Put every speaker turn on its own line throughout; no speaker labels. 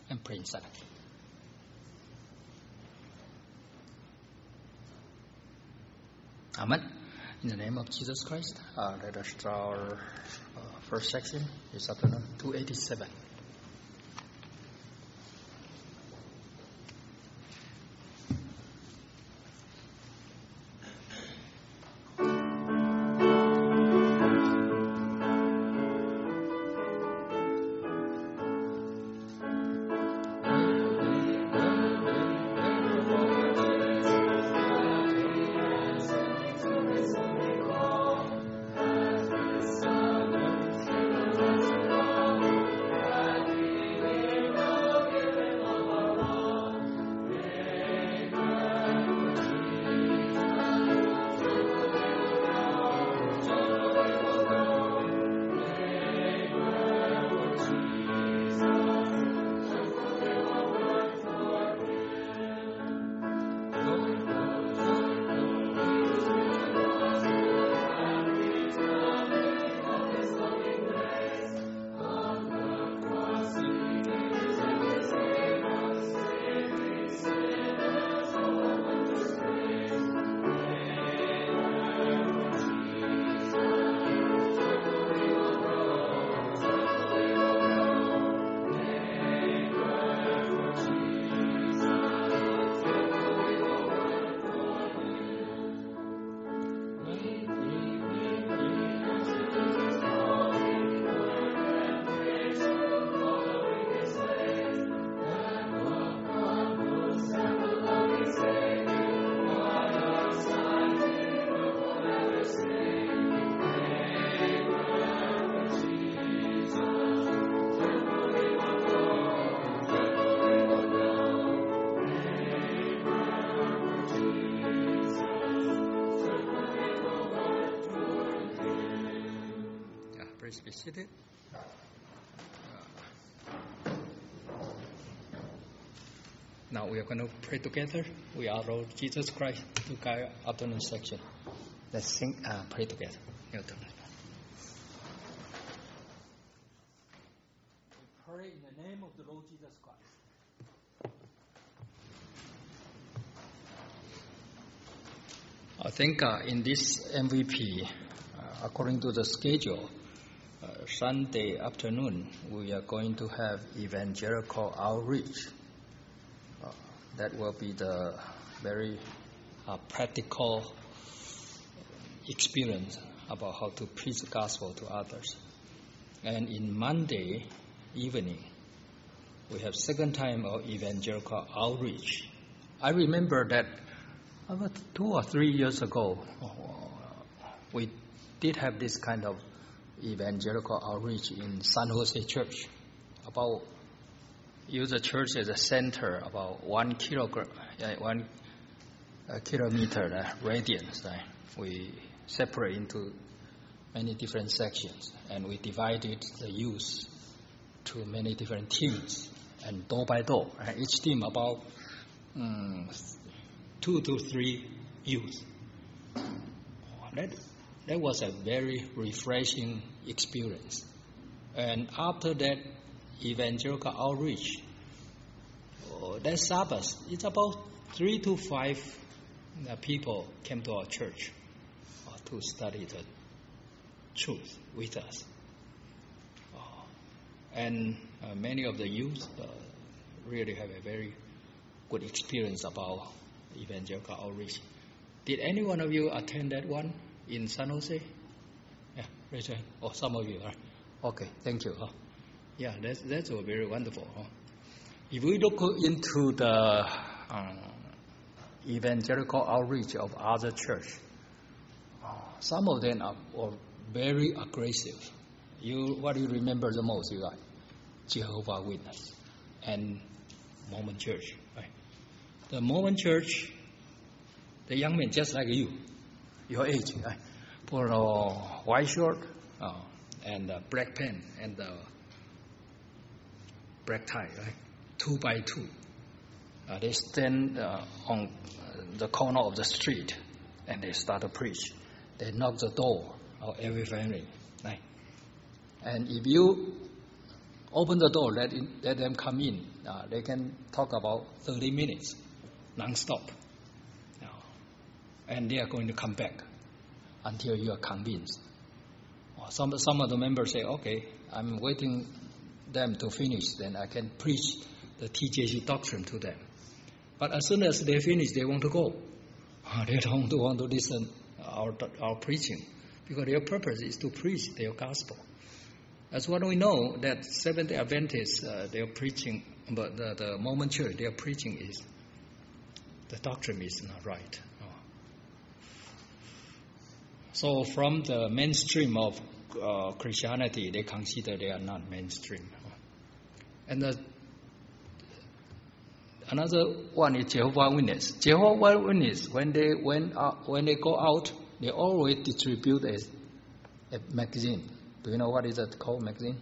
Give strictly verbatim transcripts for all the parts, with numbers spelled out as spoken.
and pray in silence. Amen. In the name of Jesus Christ, uh, let us start our uh, first section this afternoon, two eighty-seven. Please be seated. Now we are going to pray together. We are Lord Jesus Christ to guide afternoon section. Let's sing, uh, pray together. We pray in the name of the Lord Jesus Christ. I think uh, in this M V P, uh, according to the schedule, Uh, Sunday afternoon, we are going to have evangelical outreach. Uh, that will be the very uh, practical experience about how to preach the gospel to others. And in Monday evening, we have second time of evangelical outreach. I remember that about two or three years ago, uh, we did have this kind of evangelical outreach in San Jose Church. About use the church as a center, about one kilogram, uh, one uh, kilometer uh, radius. Right? We separate into many different sections, and we divided the youth to many different teams, and door by door. Right? Each team about um, two to three youth. That, That was a very refreshing experience. And after that evangelical outreach, oh, that Sabbath, it's about three to five uh, people came to our church uh, to study the truth with us. Uh, and uh, many of the youth uh, really have a very good experience about evangelical outreach. Did any one of you attend that one? In San Jose? Yeah, raise your hand. Oh, some of you are. Okay, thank you. Huh? Yeah, that's that's very wonderful. Huh? If we look into the um, evangelical outreach of other church, uh, some of them are, are very aggressive. You, what do you remember the most? You got Jehovah's Witness and Mormon Church. Right? The Mormon Church, the young men just like you. Your age, right? Put a white shirt uh, and a black pant and a black tie, right? Two by two. Uh, they stand uh, on the corner of the street and they start to preach. They knock the door of every family, right? And if you open the door, let, in, let them come in. Uh, they can talk about thirty minutes, non-stop. Uh, and they are going to come back until you are convinced. Uh, some, some of the members say, okay, I'm waiting them to finish, then I can preach the T J C doctrine to them. But as soon as they finish, they want to go. Uh, they don't want to listen our our preaching, because their purpose is to preach their gospel. That's what we know, that Seventh-day Adventists, uh, their preaching, but the, the Mormon Church, their preaching is, the doctrine is not right. Oh. So from the mainstream of uh, Christianity, they consider they are not mainstream. And the, another one is Jehovah's Witness. Jehovah's Witness, when they when uh, when they go out, they always distribute a, a magazine. Do you know what is it called, magazine?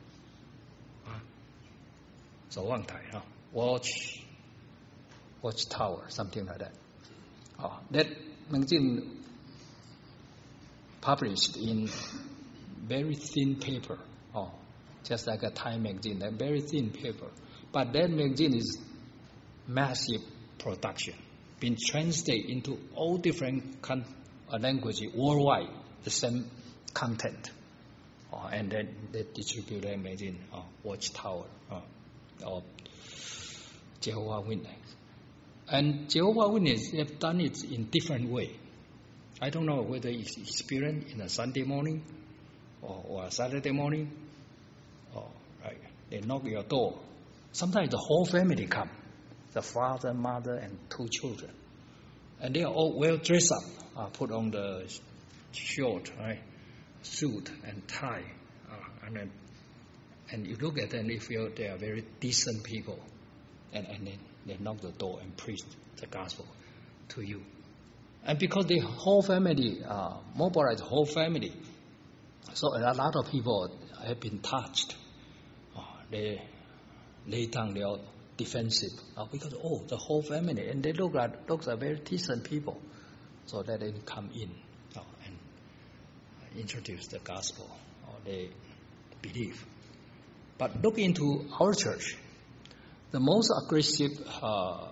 So one time, huh? Watch, Watch Tower, something like that. Oh, that magazine published in very thin paper. Oh, just like a Time magazine, that very thin paper. But that magazine is massive production, been translated into all different con- uh, languages worldwide, the same content. Uh, and then they distribute that magazine, uh, Watchtower, uh, or Jehovah's Witness. And Jehovah's Witnesses have done it in different way. I don't know whether it's experienced in a Sunday morning or, or a Saturday morning. Or, right, they knock your door. Sometimes the whole family come, the father, mother, and two children. And they are all well dressed up, uh, put on the short, right? Suit and tie, uh, and then, and you look at them, you feel they are very decent people, and, and then they knock the door and preach the gospel to you. And because the whole family, uh, mobilize the whole family, so a lot of people have been touched. Uh, they lay down their defensive uh, because oh, the whole family, and they look like looks like very decent people, so that they come in. Uh, and introduce the gospel, or they believe. But look into our church. The most aggressive uh,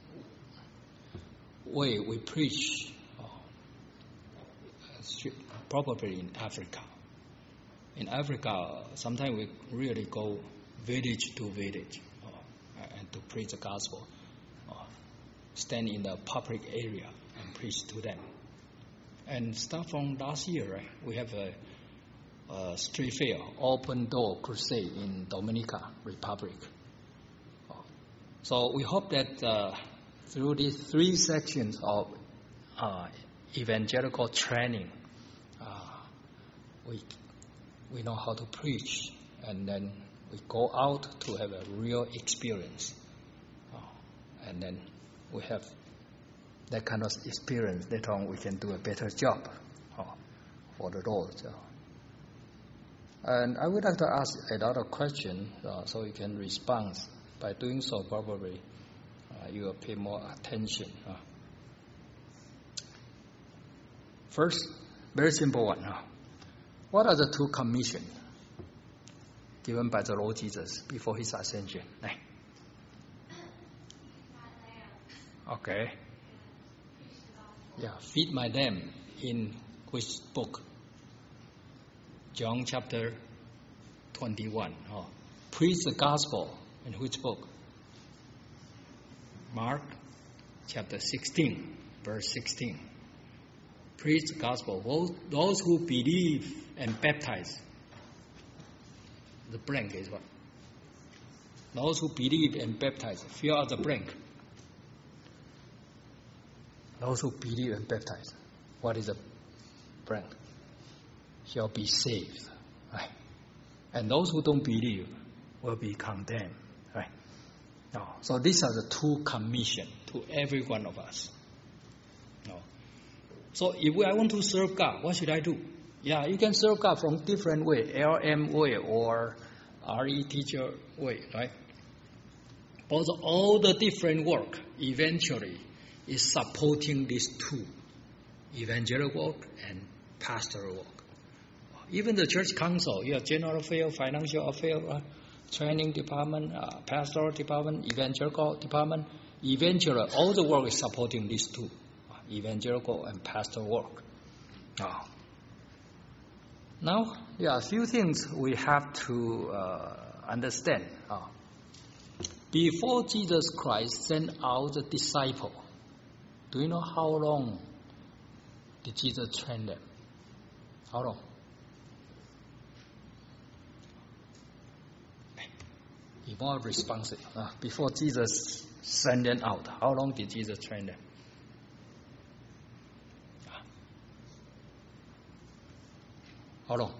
way we preach, uh, probably in Africa. In Africa, sometimes we really go village to village uh, and to preach the gospel. Uh, stand in the public area and preach to them. And start from last year, right, we have a, a street fair, open door crusade in Dominica Republic. So we hope that uh, through these three sections of uh, evangelical training, uh, we we know how to preach, and then we go out to have a real experience, uh, and then we have that kind of experience. Later on, we can do a better job uh, for the Lord. So. And I would like to ask another question, uh, so you can respond. By doing so, probably uh, you will pay more attention. Uh. First, very simple one. Uh. What are the two commissions given by the Lord Jesus before his ascension? Okay. Yeah, feed my lamb in which book? John chapter twenty-one. Oh. Preach the gospel in which book? Mark chapter sixteen, verse sixteen. Preach the gospel. Those who believe and baptize. The blank is what? Those who believe and baptize. Fill out the blank. Those who believe and baptize. What is the blank? Shall be saved. Right? And those who don't believe will be condemned. Right? No. So these are the two commissions to every one of us. No. So if I want to serve God, what should I do? Yeah, you can serve God from different way, L M way or R E teacher way, right? But all the different work eventually is supporting these two, evangelical work and pastoral work. Even the church council, you have general affairs, financial affairs, right? training department, uh, pastoral department, evangelical department. Eventually, all the work is supporting these two, uh, evangelical and pastoral work. Uh, now, there are a few things we have to uh, understand. Uh, before Jesus Christ sent out the disciple, do you know how long did Jesus train them? How long? Be more responsive. Uh, before Jesus sent them out, how long did Jesus train them? How long?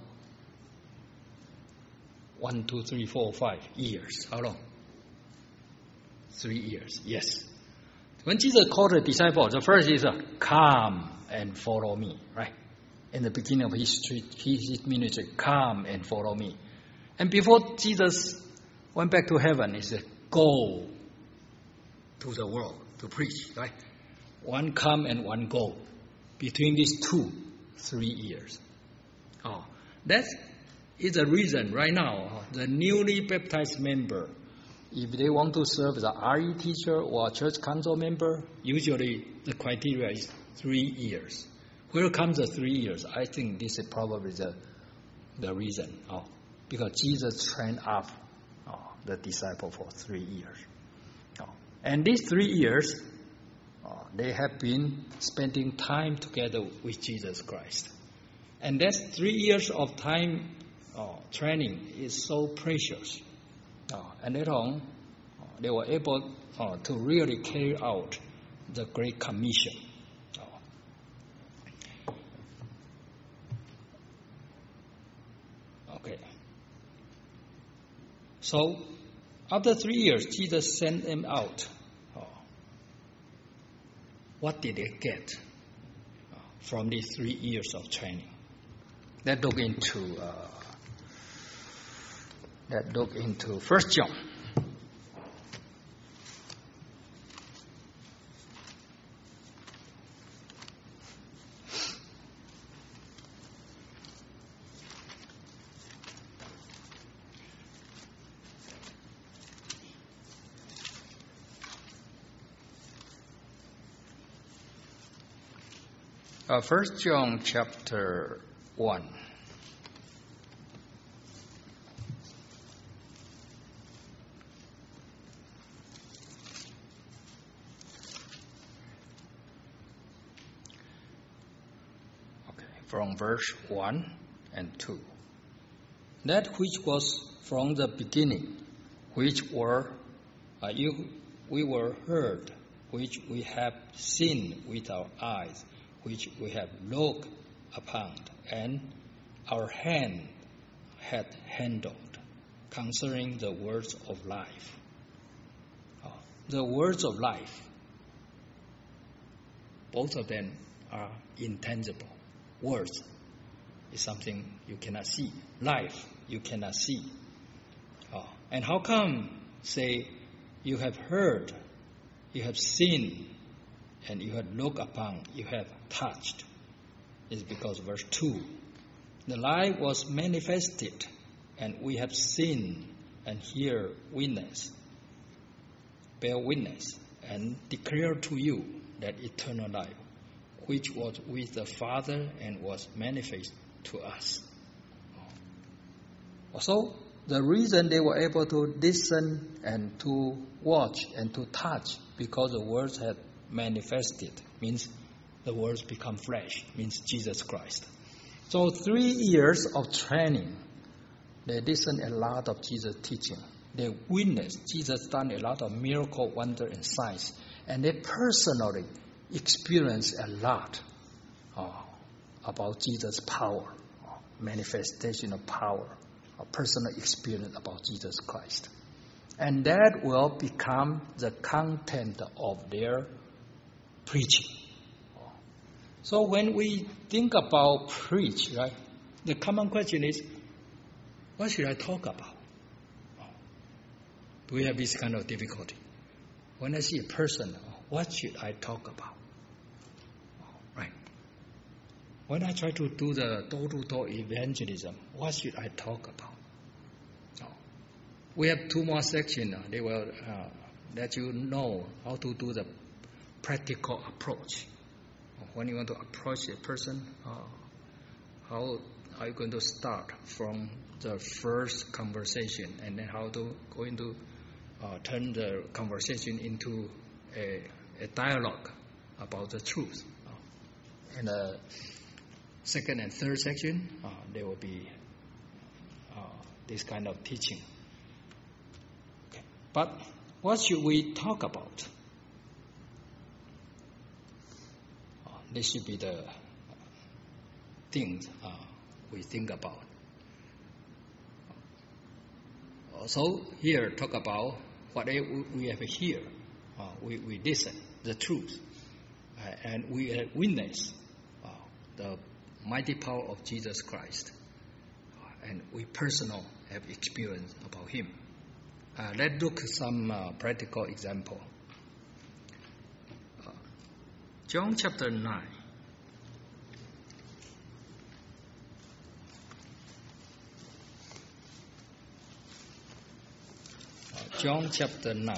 One, two, three, four, five years. How long? Three years. Yes. When Jesus called the disciples, the first is uh, come and follow me, right? In the beginning of his, his ministry, come and follow me. And before Jesus went back to heaven, he said, go to the world to preach, right? One come and one go. Between these two, three years. Oh, that is the reason right now, the newly baptized member, if they want to serve as an R E teacher or a church council member, usually the criteria is three years. Where comes the three years? I think this is probably the, the reason. Oh, because Jesus trained up oh, the disciple for three years. Oh, and these three years, oh, they have been spending time together with Jesus Christ. And that three years of time oh, training is so precious. Oh, and later on, oh, they were able oh, to really carry out the Great Commission. Oh. Okay. So, after three years, Jesus sent them out. Oh. What did they get oh, from these three years of training? Let's look into uh, let's look into First John. Uh, First John chapter one. Okay, from verse one and two. That which was from the beginning, which were uh, you, we were heard, which we have seen with our eyes, which we have looked upon, and our hand had handled, concerning the words of life. Uh, the words of life, both of them are intangible. Words is something you cannot see. Life, you cannot see. Uh, and how come, say, you have heard, you have seen, and you have looked upon, you have touched? Is because verse two, the light was manifested, and we have seen and hear witness, bear witness, and declare to you that eternal life, which was with the Father and was manifest to us. So, the reason they were able to listen and to watch and to touch, because the words had manifested, means the words become flesh, means Jesus Christ. So three years of training, they listened a lot of Jesus' teaching. They witnessed Jesus done a lot of miracle, wonder, and signs. And they personally experienced a lot uh, about Jesus' power, uh, manifestation of power, a personal experience about Jesus Christ. And that will become the content of their preaching. So when we think about preach, right, the common question is, what should I talk about? Do we have this kind of difficulty? When I see a person, what should I talk about? Right. When I try to do the door-to-door evangelism, what should I talk about? we have two more sections. They will uh, let you know how to do the practical approach. When you want to approach a person, uh, how are you going to start from the first conversation, and then how to going to uh, turn the conversation into a, a dialogue about the truth. Uh, and the second and third section, uh, there will be uh, this kind of teaching. Okay. But what should we talk about? Uh, this should be the things uh, we think about. So here talk about what we have here. Uh, we, we listen the truth, uh, and we have witnessed uh, the mighty power of Jesus Christ, uh, and we personal have experience about Him. Uh, let's look at some uh, practical example. Uh, John chapter nine. Uh, John chapter nine.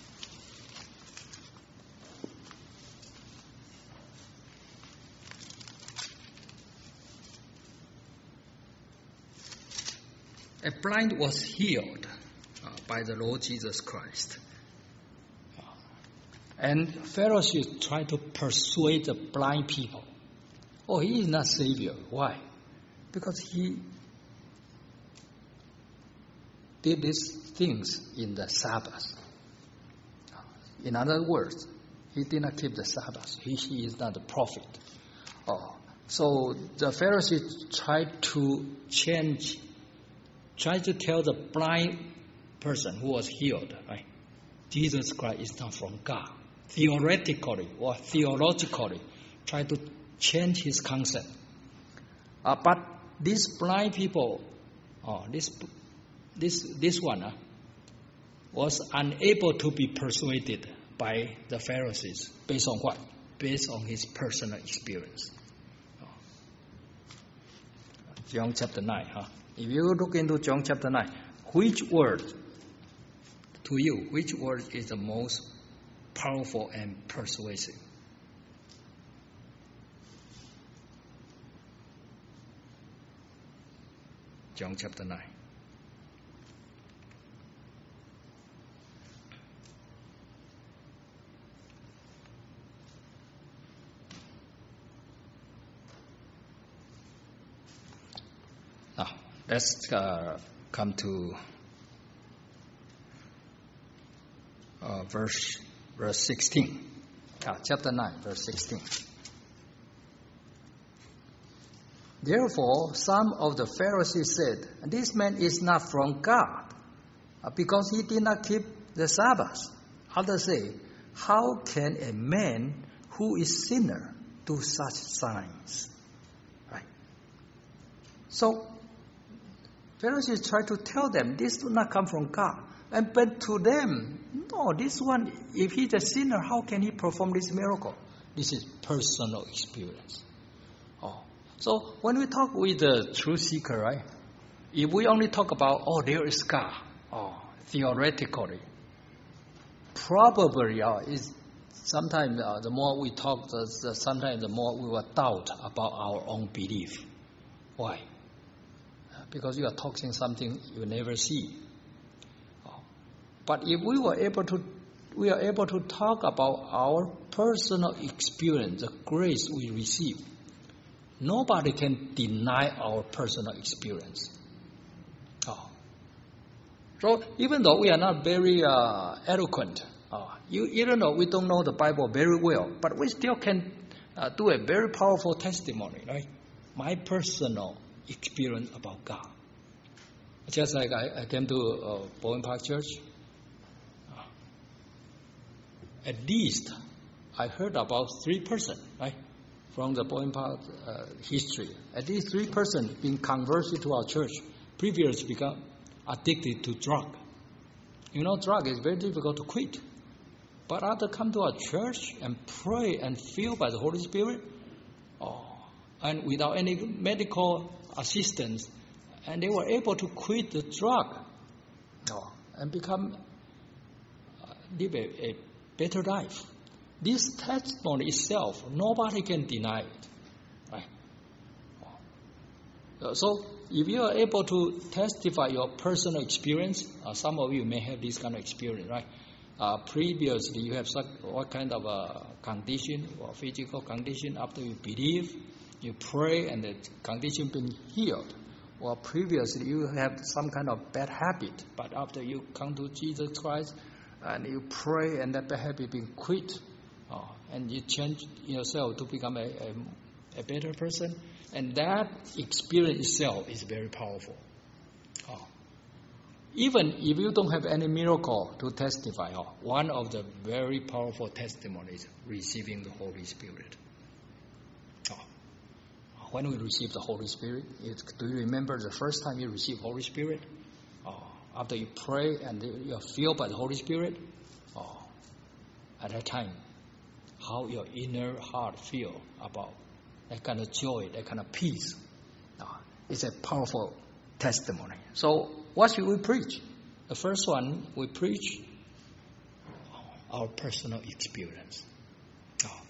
A blind was healed uh, by the Lord Jesus Christ. Uh, and Pharisees tried to persuade the blind people. Oh, he is not Savior. Why? Because he did these things in the Sabbath. In other words, he did not keep the Sabbath. He, he is not a prophet. Oh, so the Pharisees tried to change Try to tell the blind person who was healed, right? Jesus Christ is not from God. Theoretically or theologically, try to change his concept. Uh, but these blind people, oh, this this this one uh, was unable to be persuaded by the Pharisees based on what? Based on his personal experience. Oh. John chapter nine, huh? If you look into John chapter nine, which word, to you, which word is the most powerful and persuasive? John chapter nine. Let's uh, come to uh, verse verse sixteen. Ah, chapter nine, verse sixteen. Therefore, some of the Pharisees said, "This man is not from God, because he did not keep the Sabbath." Others say, "How can a man who is sinner do such signs?" Right. So Pharisees try to tell them this does not come from God. And but to them, no, this one, if he's a sinner, how can he perform this miracle? This is personal experience. Oh. So when we talk with the truth seeker, right? If we only talk about, oh, there is God, oh, theoretically, probably uh, is sometimes uh, the more we talk, the, the, sometimes the more we will doubt about our own belief. Why? Because you are talking something you never see. But if we were able to, we are able to talk about our personal experience, the grace we receive, nobody can deny our personal experience. Oh. So even though we are not very uh, eloquent, uh, you, even though we don't know the Bible very well, but we still can uh, do a very powerful testimony, right? My personal experience about God. Just like I, I came to uh, Bowen Park Church, uh, at least I heard about three persons, right, from the Bowen Park uh, history. At least three persons being converted to our church, previously become addicted to drug. You know, drug is very difficult to quit. But after come to our church and pray and filled by the Holy Spirit, oh, and without any medical assistance, and they were able to quit the drug. Oh, and become uh, live a, a better life. This testimony itself, nobody can deny it. Right? Uh, so if you are able to testify your personal experience, uh, some of you may have this kind of experience, right? Uh, previously, you have such what kind of a condition or physical condition. After you believe, you pray, and the condition been healed. Or previously, you have some kind of bad habit, but after you come to Jesus Christ and you pray, and that bad habit been quit, uh, and you change yourself to become a, a, a better person, and that experience itself is very powerful. Uh, Even if you don't have any miracle to testify of, one of the very powerful testimonies, receiving the Holy Spirit. Oh. When we receive the Holy Spirit, it, do you remember the first time you received Holy Spirit? Oh. After you pray and you are filled by the Holy Spirit, oh. At that time, how your inner heart feel about that kind of joy, that kind of peace. Oh. It's a powerful testimony. So, what should we preach? The first one, we preach our personal experience. Oh.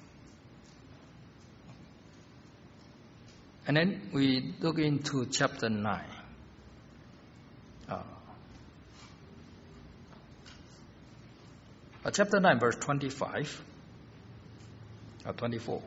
And then we look into chapter nine. Uh, uh, chapter nine, verse twenty-five, or twenty-four.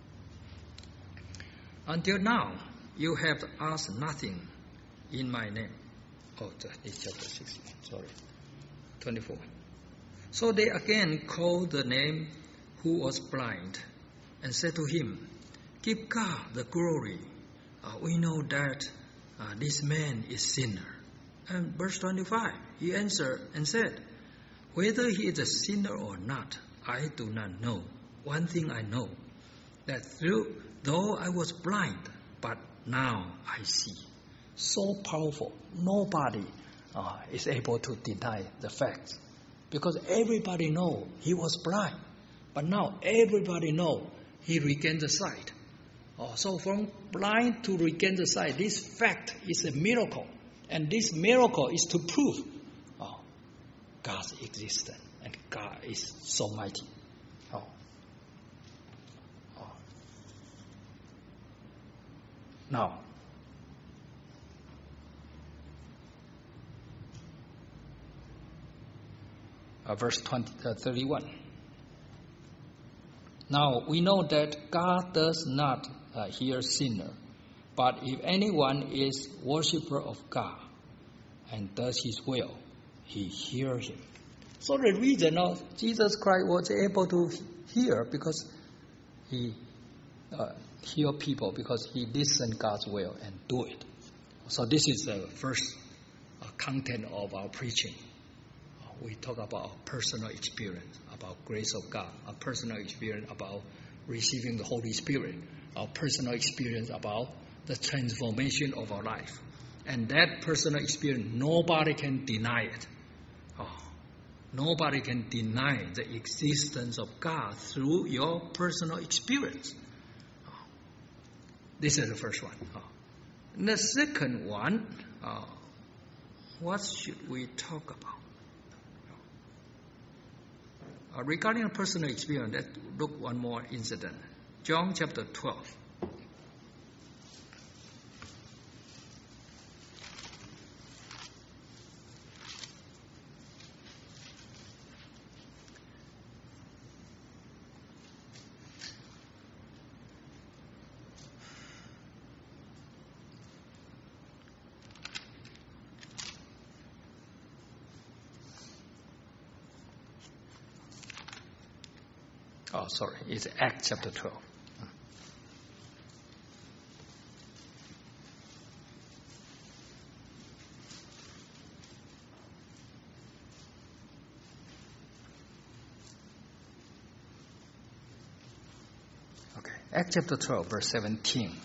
Until now, you have asked nothing in my name. Oh, it's chapter sixteen, sorry. twenty-four. So they again called the name who was blind and said to him, give God the glory. Uh, we know that uh, this man is sinner. And verse twenty-five, he answered and said, whether he is a sinner or not, I do not know. One thing I know, that through, though I was blind, but now I see. So powerful. Nobody uh, is able to deny the facts. Because everybody know he was blind. But now everybody know he regained the sight. Uh, so from blind to regain the sight, this fact is a miracle. And this miracle is to prove uh, God's existence. And God is so mighty. Oh. Oh. Now, Uh, verse twenty, uh, thirty-one. Now we know that God does not uh, hear sinner, but if anyone is worshipper of God and does His will, He hears him. So the reason of Jesus Christ was able to hear because He uh, healed people because He listened God's will and do it. So this is the first uh, content of our preaching. We talk about our personal experience, about grace of God, our personal experience about receiving the Holy Spirit, our personal experience about the transformation of our life. And that personal experience, nobody can deny it. Oh, nobody can deny the existence of God through your personal experience. Oh, this is the first one. Oh. And the second one, uh, what should we talk about? Uh, regarding a personal experience, let's look one more incident. John chapter twelve. Oh, sorry, it's Acts chapter twelve. Okay, Acts chapter twelve, verse seventeen.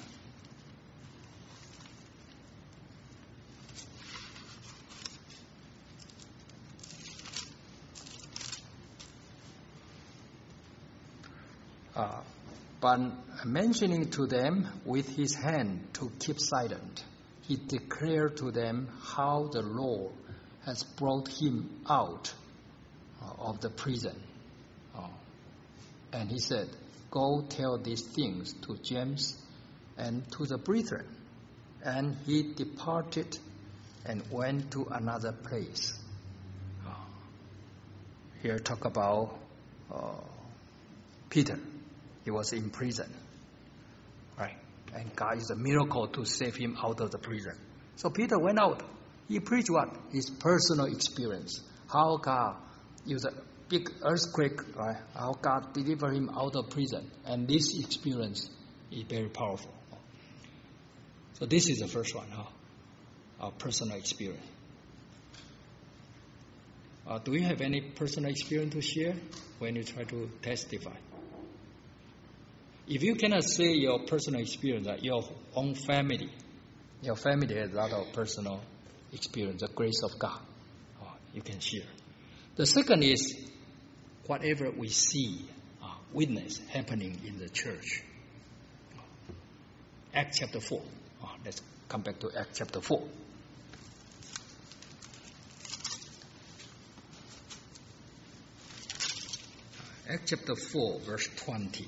Uh, but mentioning to them with his hand to keep silent, he declared to them how the Lord has brought him out uh, of the prison. Uh, and he said, "Go tell these things to James and to the brethren." And he departed and went to another place. Uh, here talk about uh, Peter. He was in prison, right? And God used a miracle to save him out of the prison. So Peter went out. He preached what? His personal experience. How God used a big earthquake, right? How God delivered him out of prison. And this experience is very powerful. So this is the first one, huh? Our personal experience. Uh, do you have any personal experience to share when you try to testify? If you cannot say your personal experience, that your own family, your family has a lot of personal experience, the grace of God, oh, you can share. The second is whatever we see, uh, witness happening in the church. Acts chapter four. Oh, let's come back to Acts chapter four. Acts chapter four, verse twenty.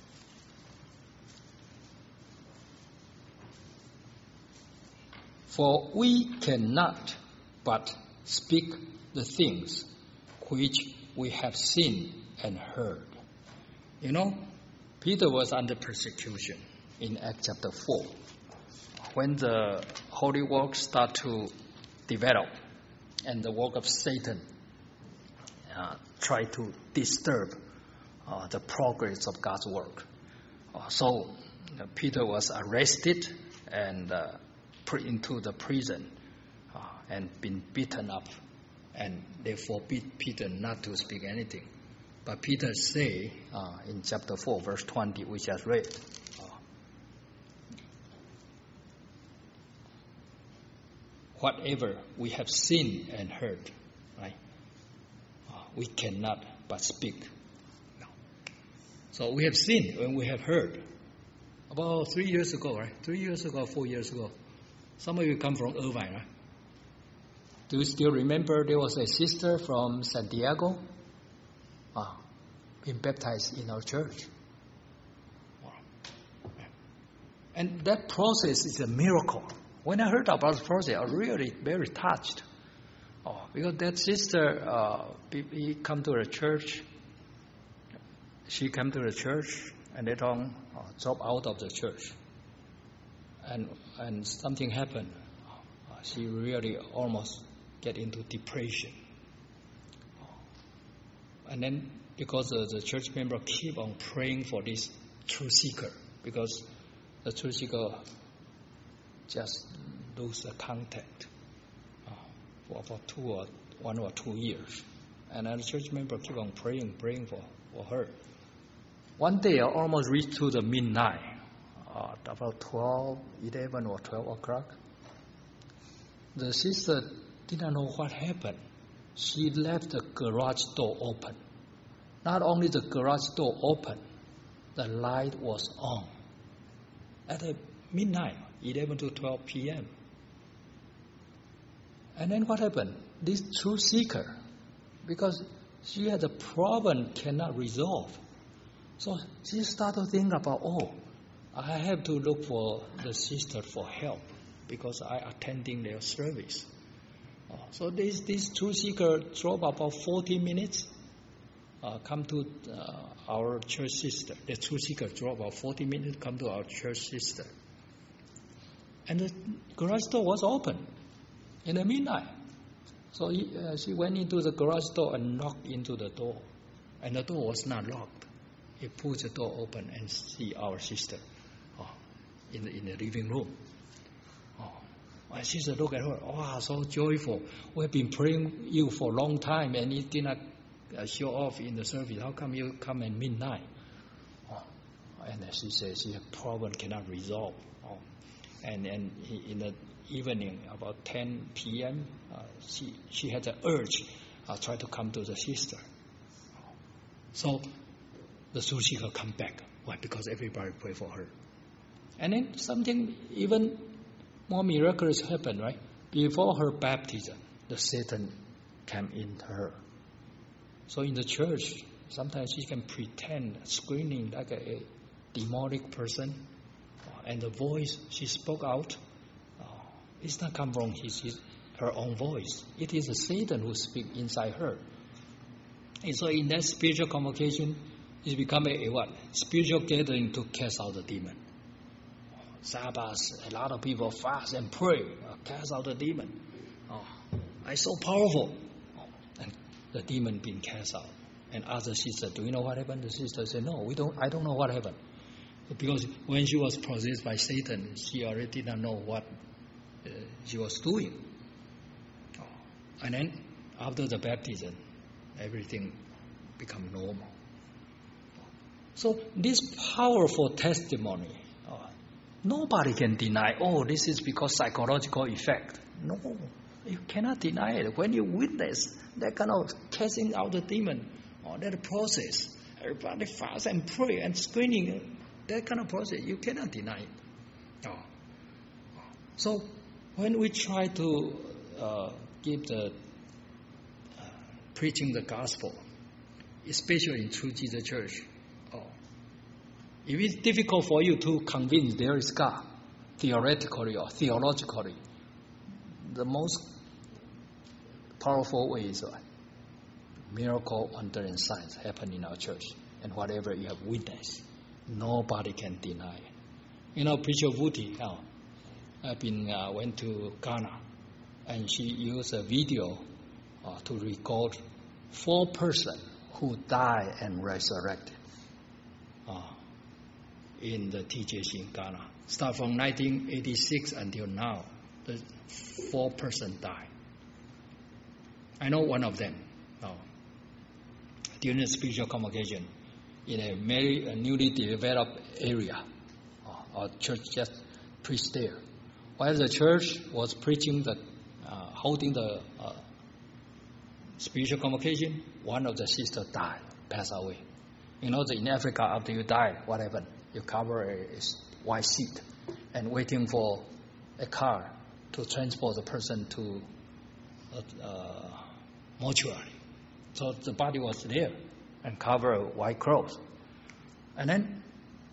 For we cannot but speak the things which we have seen and heard. You know, Peter was under persecution in Acts chapter four. When the holy work start to develop and the work of Satan uh, try to disturb uh, the progress of God's work. Uh, so uh, Peter was arrested and uh, put into the prison uh, and been beaten up, and they forbid Peter not to speak anything. But Peter say uh, in chapter four, verse twenty, which I read, uh, whatever we have seen and heard, right? Uh, we cannot but speak. No. So we have seen and we have heard. About three years ago, right? Three years ago, four years ago. Some of you come from Irvine, right? Do you still remember there was a sister from Santiago uh, being baptized in our church? And that process is a miracle. When I heard about the process, I was really very touched. Oh, because that sister, uh, he come to the church. She came to the church and later on uh, dropped out of the church. And and something happened. Uh, she really almost get into depression. And then because the, the church member keep on praying for this truth seeker, because the truth seeker just lose the contact uh, for, for two or one or two years. And then the church member keep on praying, praying for, for her. One day I almost reached to the midnight. Uh, about twelve, eleven or twelve o'clock. The sister didn't know what happened. She left the garage door open. Not only the garage door open, the light was on. At midnight, eleven to twelve p.m. And then what happened? This truth seeker, because she had a problem cannot resolve. So she started to think about, oh, I have to look for the sister for help because I attending their service. Uh, so this this truth seeker drove about forty minutes, uh, come to uh, our church sister. The truth seeker drove about forty minutes, come to our church sister. And the garage door was open in the midnight. So he, uh, she went into the garage door and knocked into the door. And the door was not locked. He pushed the door open and see our sister. In the, in the living room. Oh, my sister looked at her. Oh, so joyful. We have been praying you for a long time and you did not uh, show off in the service. How come you come at midnight? Oh, and she says she has a problem cannot resolve. Oh, and and he, in the evening, about ten p.m., uh, she she had the urge uh, try to come to the sister. Oh. So the truth seeker come back. Why? Because everybody pray for her. And then something even more miraculous happened, right? Before her baptism, the Satan came into her. So in the church, sometimes she can pretend screaming like a, a demonic person, and the voice she spoke out, uh, it's not come from his, his, her own voice. It is a Satan who speaks inside her. And so in that spiritual convocation, it's become a, a what? Spiritual gathering to cast out the demon. Sabbath, a lot of people fast and pray, uh, cast out the demon. Oh, it's so powerful. Oh, and the demon being cast out. And other sister, do you know what happened? The sister said, no, we don't. I don't know what happened. Because when she was possessed by Satan, she already did not know what uh, she was doing. Oh. And then after the baptism, everything become normal. So this powerful testimony, uh, nobody can deny, oh, this is because psychological effect. No, you cannot deny it. When you witness that kind of casting out the demon, or that process, everybody fast and pray and screaming, that kind of process, you cannot deny it. Oh. So when we try to uh, give the uh, preaching the gospel, especially in True Jesus Church, oh, if it's difficult for you to convince there is God, theoretically or theologically, the most powerful way is uh, miracle, wonder, and signs happen in our church. And whatever you have witnessed, nobody can deny it. You know, Preacher Woody, uh, I've been uh, went to Ghana, and she used a video uh, to record four persons who died and resurrected uh, in the T J C in Ghana. Start from nineteen eighty-six until now, the four persons died. I know one of them. Uh, during the spiritual convocation, in a very uh, newly developed area, uh, our church just preached there. While the church was preaching, the uh, holding the uh, spiritual convocation, one of the sisters died, passed away. You know, in Africa, after you die, what happened? You cover a, a white sheet and waiting for a car to transport the person to a uh, mortuary. So the body was there and covered a white cloth. And then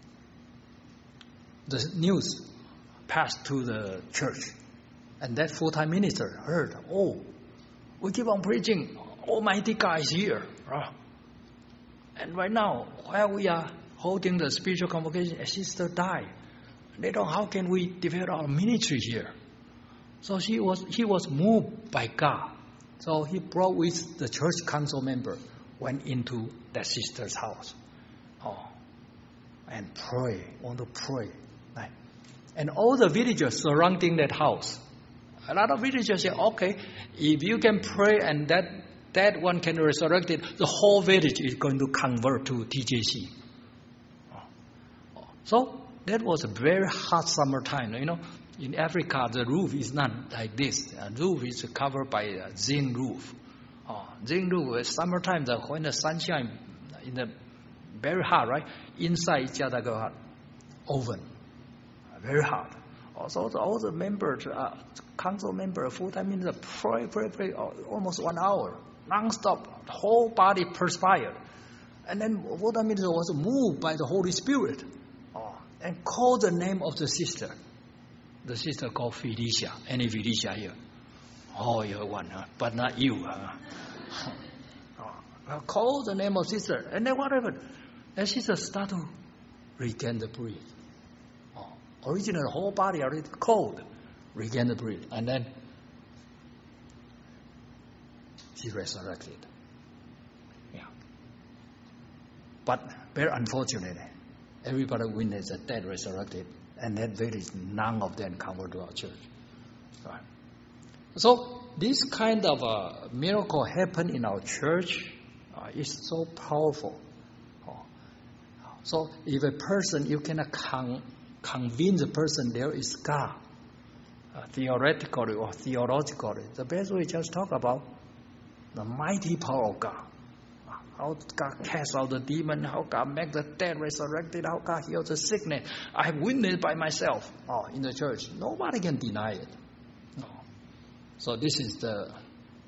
the news passed to the church. And that full-time minister heard, oh, we keep on preaching, Almighty God is here. And right now, while we are holding the spiritual convocation, a sister died. They don't, how can we develop our ministry here? So she was, he was moved by God. So he brought with the church council member, went into that sister's house. Oh, and pray, want to pray. Right? And all the villagers surrounding that house, a lot of villagers say, okay, if you can pray and that, that one can resurrect it, the whole village is going to convert to T J C. Oh. So that was a very hot summertime, you know. In Africa, the roof is not like this. The roof is covered by a zinc roof. Oh, zinc roof, summertime, the, when the sunshine, in the very hot, right? Inside each other go hot. Oven, very hot. Also, the, all the members, uh, council members, full-time minister, pray, pray, pray, almost one hour, non-stop. The whole body perspired. And then full-time minister was moved by the Holy Spirit oh, and called the name of the sister. The sister called Felicia. Any Felicia here? Oh, you're one, huh? But not you. Huh? oh. Call the name of sister. And then what happened? And sister started to regain the breath. Oh. Originally, the whole body already cold. Regain the breath. And then she resurrected. Yeah. But very unfortunately, everybody witnessed that dead resurrected. And that village, none of them come to our church. Right. So this kind of a miracle happen in our church uh, is so powerful. Oh. So if a person, you cannot con- convince a person there is God, uh, theoretically or theologically, the best way is just talk about the mighty power of God. How God cast out the demon, how God make the dead resurrected, how God heals the sickness. I have witnessed by myself oh, in the church. Nobody can deny it. No. So this is the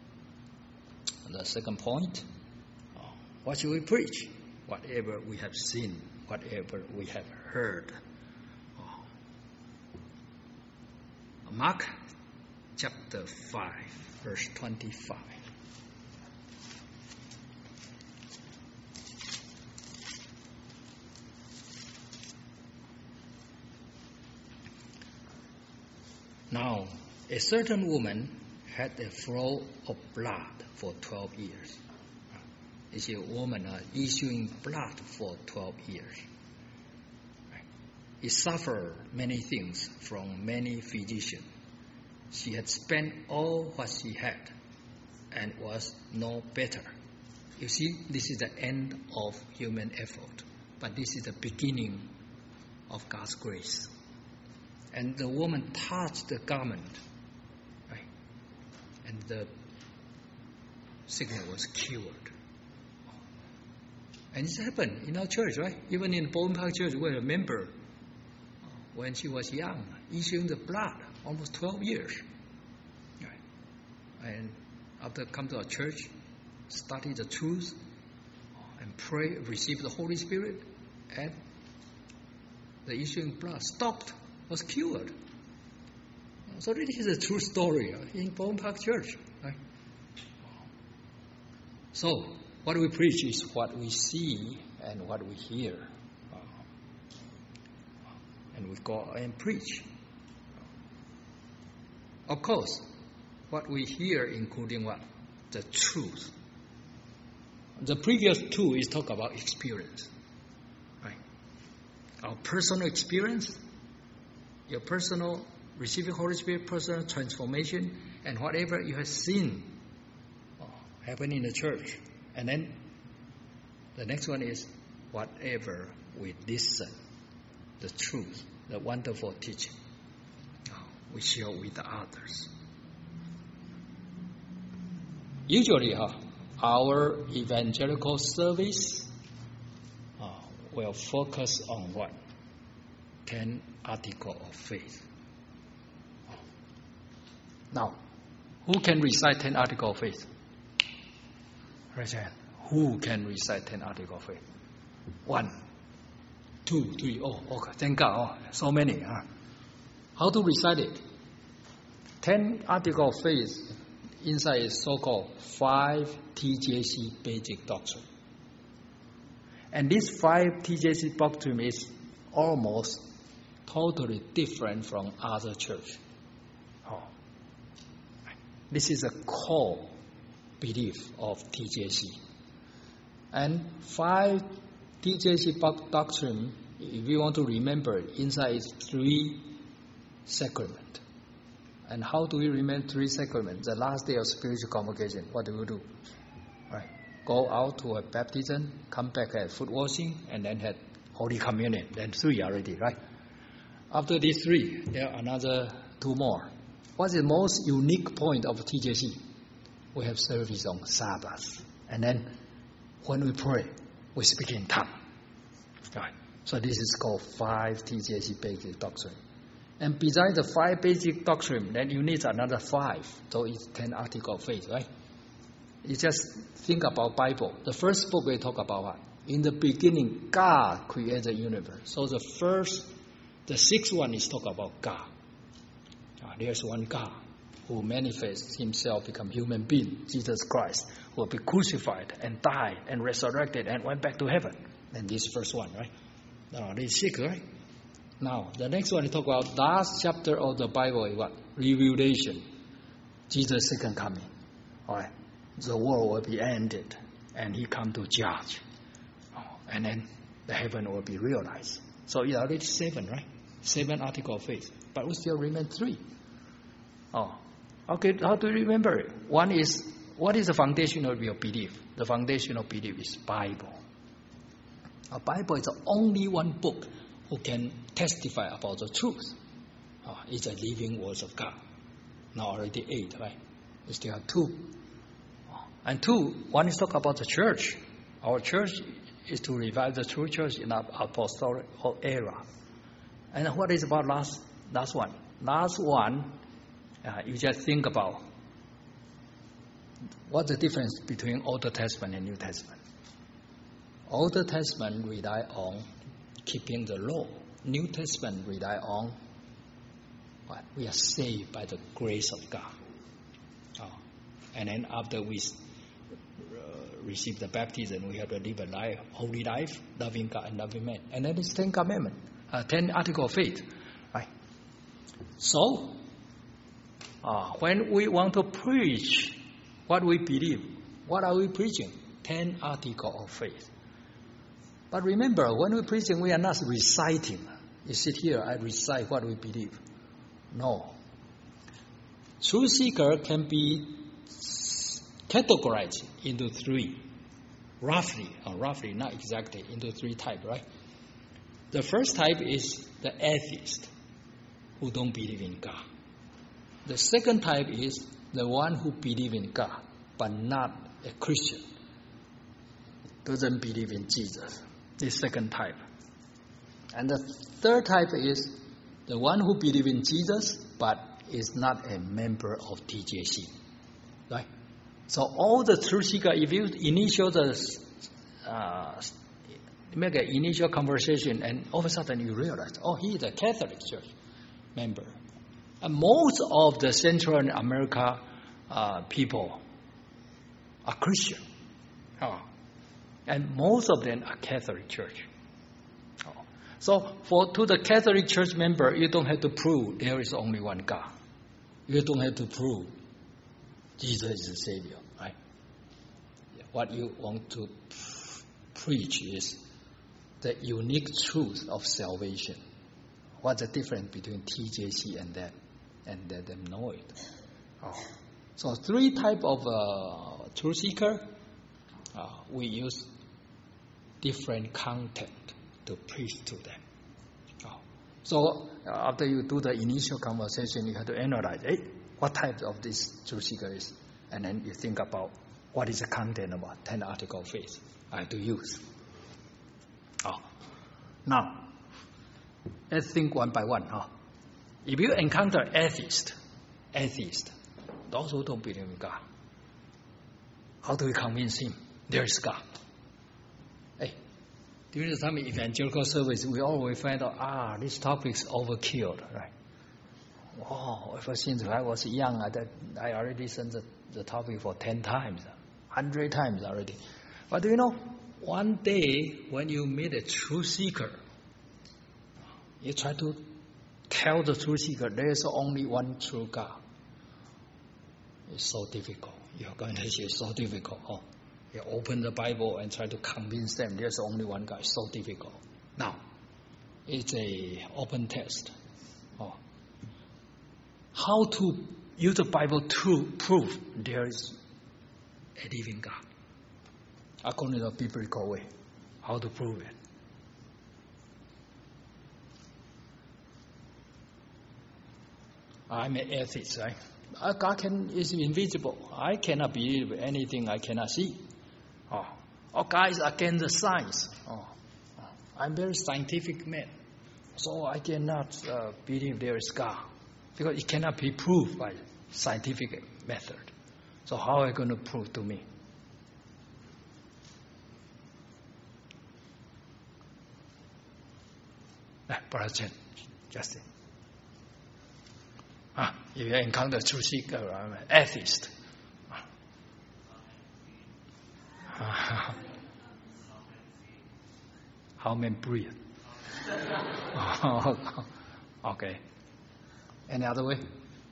the second point. Uh, what should we preach? Whatever we have seen, whatever we have heard. Uh, Mark chapter five, verse twenty-five. Now, a certain woman had a flow of blood for twelve years. You see, a woman uh, issuing blood for twelve years. He suffered many things from many physicians. She had spent all what she had and was no better. You see, this is the end of human effort, but this is the beginning of God's grace. And the woman touched the garment, right? And the sickness was cured. And it's happened in our church, right? Even in Bowen Park Church, we remember when she was young, issuing the blood, almost twelve years. Right? And after come to our church, study the truth, and pray, receive the Holy Spirit, and the issuing blood stopped, was cured. So this is a true story in Bowen Park Church. Right? So what we preach is what we see and what we hear. And we go and preach. Of course, what we hear including what? The truth. The previous two is talk about experience. Right? Our personal experience, your personal receiving Holy Spirit, personal transformation, and whatever you have seen oh, happen in the church. And then the next one is whatever we listen, the truth, the wonderful teaching, oh, we share with the others. Usually, uh, our evangelical service uh, will focus on what? Ten articles of faith. Now, who can recite ten articles of faith? Raise your hand. Who can recite ten articles of faith? One, two, three. Oh, okay. Thank God. Oh, so many. Huh? How to recite it? Ten articles of faith inside is so-called five T J C basic doctrine. And this five T J C doctrine is almost totally different from other church. Oh. This is a core belief of T J C. And five T J C doctrine, if you want to remember, inside is three sacraments. And how do we remember three sacraments? The last day of spiritual convocation, what do we do? Right. Go out to a baptism, come back at foot washing, and then had Holy Communion. Then three already, right? After these three, there are another two more. What's the most unique point of T J C? We have service on Sabbath. And then when we pray, we speak in tongues. Right. So this is called five T J C basic doctrine. And besides the five basic doctrine, then you need another five. So it's ten articles of faith, right? You just think about Bible. The first book we talk about what? In the beginning, God created the universe. So the first, the sixth one is talk about God. Uh, there's one God who manifests himself, become human being, Jesus Christ, who will be crucified and died and resurrected and went back to heaven. And this first one, right? No, this is six, right? Now, the next one we talk about, last chapter of the Bible is what? Revelation. Jesus' second coming. All right. The world will be ended and he come to judge. Oh, and then the heaven will be realized. So it's already seven, right? Seven articles of faith. But we still remain three. Oh, okay, how do you remember it? One is, what is the foundation of your belief? The foundation of belief is Bible. A Bible is the only one book who can testify about the truth. Oh, it's a living word of God. Now already eight, right? We still have two. Oh, and two, one is talk about the church. Our church is to revive the true church in our apostolic era. And what is about last last one? Last one, uh, you just think about what's the difference between Old Testament and New Testament? Old Testament rely on keeping the law. New Testament rely on what? We are saved by the grace of God. Oh. And then after we uh, receive the baptism, we have to live a life, holy life, loving God and loving man. And then it's Ten Commandments, uh, Ten Articles of Faith. Right? So, uh, when we want to preach what we believe, what are we preaching? Ten Articles of Faith. But remember, when we're preaching, we are not reciting. You sit here, I recite what we believe. No. Truth seeker can be categorized into three, roughly, or roughly, not exactly, into three types, right? The first type is the atheist, who don't believe in God. The second type is the one who believes in God, but not a Christian, doesn't believe in Jesus. The second type. And the third type is the one who believes in Jesus, but is not a member of T J C. Right? So all the truth seeker, if you initial the uh, make an initial conversation, and all of a sudden you realize, oh, he is a Catholic Church member. And most of the Central America uh, people are Christian. Oh. And most of them are Catholic Church. Oh. So for to the Catholic Church member, you don't have to prove there is only one God. You don't have to prove Jesus is the Savior. Right? What you want to preach is the unique truth of salvation. What's the difference between T J C and that? And let them know it. Oh. So three type of uh, truth seeker. Uh, we use different content to preach to them. Oh. So uh, after you do the initial conversation, you have to analyze, hey, what type of this truth seeker is, and then you think about what is the content about ten Articles of Faith I have to use. Oh. Now, let's think one by one. Huh? If you encounter atheist, atheist, those who don't believe in God, how do we convince him there is God? Hey, during the time of evangelical service, we always find out, ah, this topic is overkill, right? Oh, ever since I was young, I, I already listened to the topic for ten times, hundred times already. But do you know, one day when you meet a truth seeker, you try to tell the truth seeker there is only one true God. It's so difficult. You're going to say it's so difficult. Oh, you open the Bible and try to convince them there's only one God. It's so difficult. Now, it's a open test. Oh. How to use the Bible to prove there is a living God according to the biblical way. How to prove it? I'm an atheist, right? God can, is invisible. I cannot believe anything I cannot see. Oh, oh God is against the science. Oh, oh. I'm a very scientific man, so I cannot uh, believe there is God because it cannot be proved by scientific method. So how are you going to prove to me? Eh, Brother Chen, Justin. Ah, if you encounter a truth seeker, I'm an atheist. Ah. How men breathe? Okay. Any other way?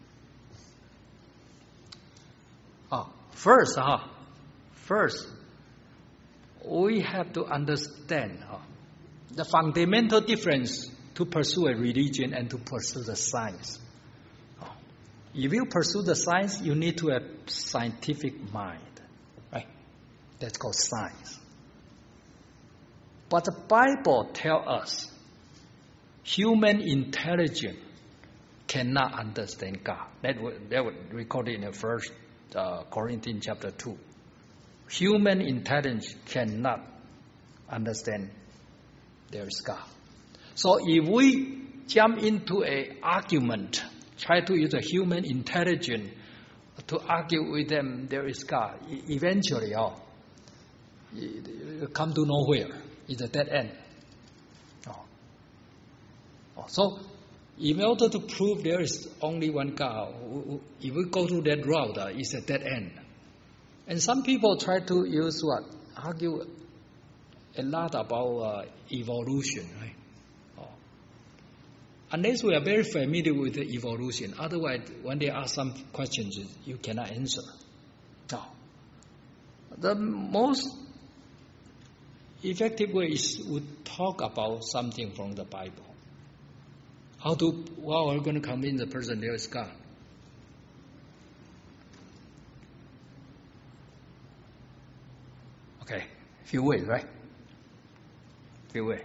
Oh, first, huh? First, we have to understand huh, the fundamental difference to pursue a religion and to pursue the science. If you pursue the science, you need to have scientific mind, right? That's called science. But the Bible tells us human intelligence cannot understand God. That was, that was recorded in the First uh, Corinthians chapter two. Human intelligence cannot understand there is God. So if we jump into an argument, try to use a human intelligence to argue with them there is God. E- eventually, oh, you come to nowhere. It's a dead end. Oh. Oh. So, in order to prove there is only one God, if we go to that route, uh, it's a dead end. And some people try to use what? Argue a lot about uh, evolution, right? Oh. Unless we are very familiar with the evolution, otherwise, when they ask some questions, you cannot answer. No. The most effective way is to talk about something from the Bible. How to, well, we're going to convince the person there is God. Okay, few ways, right? Few ways.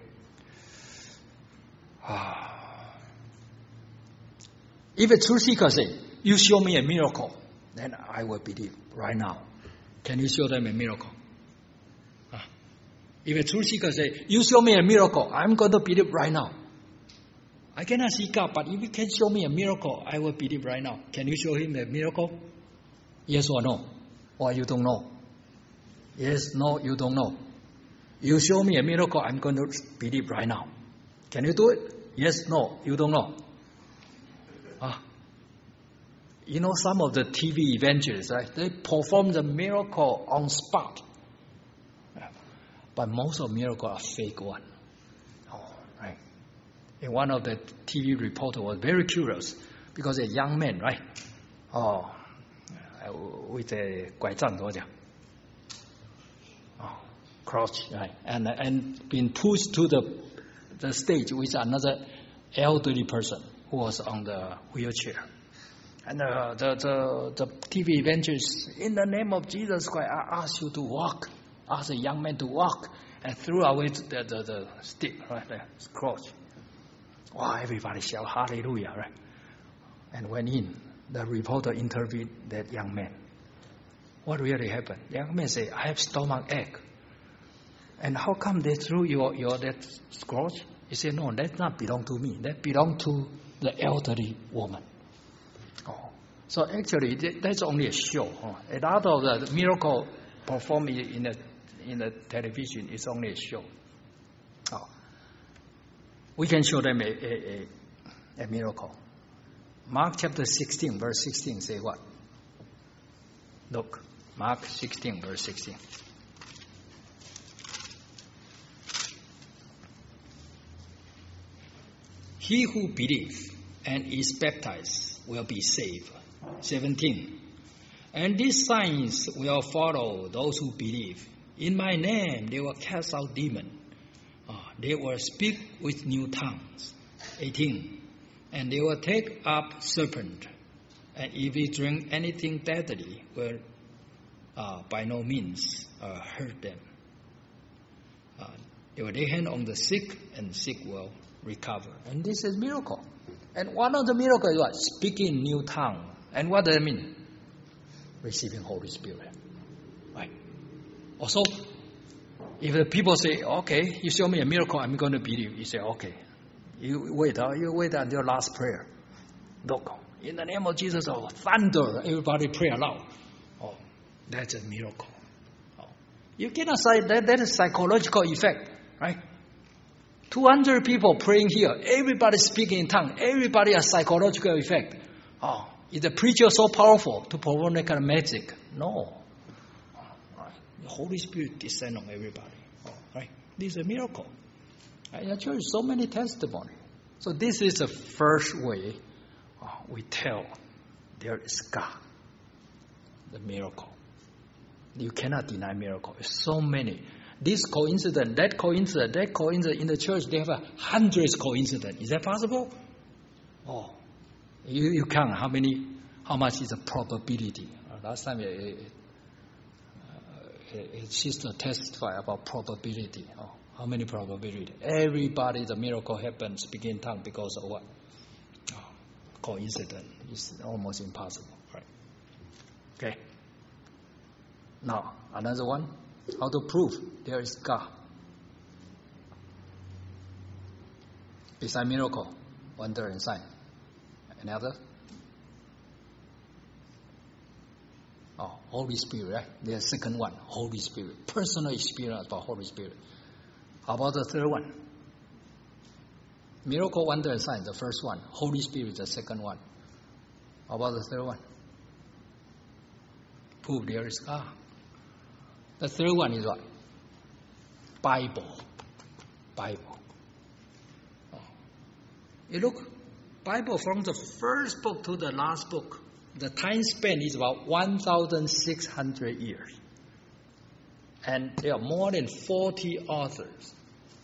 If a truth seeker say, you show me a miracle, then I will believe right now. Can you show them a miracle? Huh? If a truth seeker say, you show me a miracle, I'm going to believe right now. I cannot see God, but if you can show me a miracle, I will believe right now. Can you show him a miracle? Yes or no? Or you don't know? Yes, no, you don't know. You show me a miracle, I'm going to believe right now. Can you do it? Yes, no, you don't know. Ah. You know some of the T V evangelists, right? They perform the miracle on spot. But most of miracles are fake one. And one of the T V reporter was very curious because a young man, right? Oh, with a 拐杖怎么讲? Oh, crouch, right? And and being pushed to the the stage with another elderly person who was on the wheelchair. And the the the, the T V evangelist, in the name of Jesus Christ, I ask you to walk. Ask the young man to walk and threw away the the, the stick, right there, crouch. Wow, everybody shout hallelujah, right? And went in. The reporter interviewed that young man. What really happened? The young man said, I have stomach ache. And how come they threw your, your that scratch? He said, no, that not belong to me. That belong to the elderly woman. Oh. So actually, that's only a show. Huh? A lot of the miracle performed in the, in the television is only a show. Oh. We can show them a, a, a, a miracle. Mark chapter sixteen, verse sixteen, say what? Look, Mark sixteen, verse sixteen. He who believes and is baptized will be saved. seventeen. And these signs will follow those who believe. In my name they will cast out demons. Uh, they will speak with new tongues. eighteen. And they will take up serpent. And if they drink anything deadly, will uh, by no means uh, hurt them. Uh, they will lay hand on the sick, and sick will recover. And this is miracle. And one of the miracles is what? Speaking new tongue. And what does it mean? Receiving Holy Spirit. Right? Also, if the people say, okay, you show me a miracle, I'm going to believe. You say, okay. You wait, uh, you wait until last prayer. Look, in the name of Jesus, oh, thunder, everybody pray aloud. Oh, that's a miracle. Oh. You cannot say that that is psychological effect, right? two hundred people praying here, everybody speaking in tongue, everybody has psychological effect. Oh, is the preacher so powerful to perform that kind of magic? No. The Holy Spirit descend on everybody. Oh, right? This is a miracle. In the church, so many testimonies. So this is the first way oh, we tell there is God. The miracle. You cannot deny miracle. There's so many. This coincidence, that coincidence, that coincidence. In the church, they have a hundreds coincidence. Is that possible? Oh, you, you count how many, how much is the probability? Uh, last time, a, a, a, a sister testified about probability. Oh, how many probability? Everybody, the miracle happens, speaking in tongue because of what? Oh, coincidence. It's almost impossible, right? Okay. Now, another one. How to prove there is God? Besides miracle, wonder and sign. Another? Oh, Holy Spirit, right? The second one, Holy Spirit. Personal experience about Holy Spirit. How about the third one? Miracle, wonder, and sign, the first one. Holy Spirit, the second one. How about the third one? Prove there is God. The third one is what? Bible. Bible. Oh. You look, Bible from the first book to the last book, the time span is about one thousand six hundred years. And there are more than forty authors.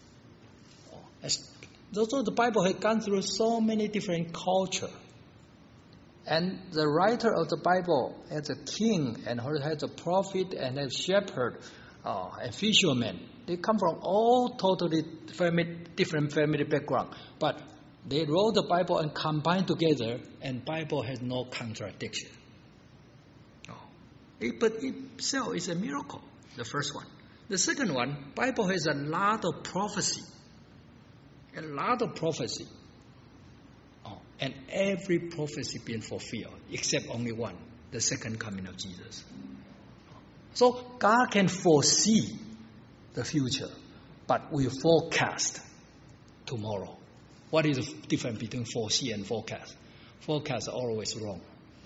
Also, the Bible has gone through so many different cultures. And the writer of the Bible has a king, and has a prophet, and a shepherd, uh, and fisherman. They come from all totally family, different family background. But they wrote the Bible and combined together, and Bible has no contradiction. Oh. It, but itself is a miracle, the first one. The second one, Bible has a lot of prophecy. A lot of prophecy. Oh. And every prophecy being fulfilled, except only one, the second coming of Jesus. So God can foresee the future, but we forecast tomorrow. What is the difference between foresee and forecast? Forecast are always wrong.